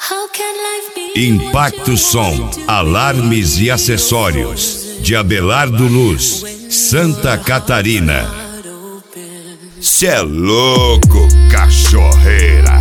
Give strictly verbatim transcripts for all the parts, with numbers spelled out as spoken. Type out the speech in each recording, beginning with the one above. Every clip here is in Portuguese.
Impacto Som, alarmes e acessórios, de Abelardo Luz, Santa Catarina. Cê é louco, cachorreira.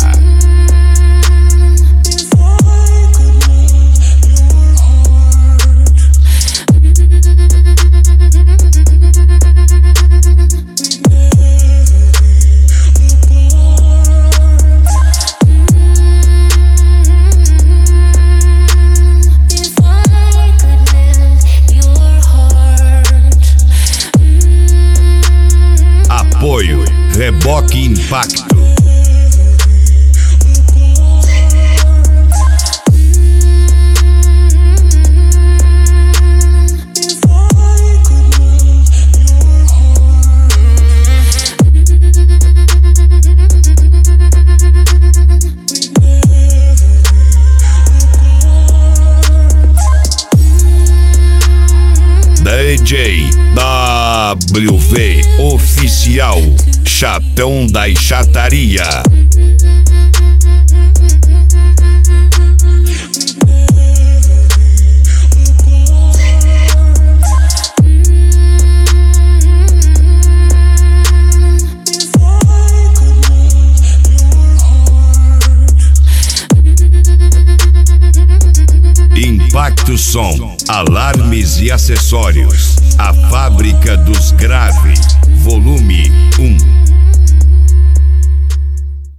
Apoio Reboque Impacto. D J W V Oficial, Chatão da Chataria. Impacto Som, alarmes e acessórios. A fábrica dos grave, volume um.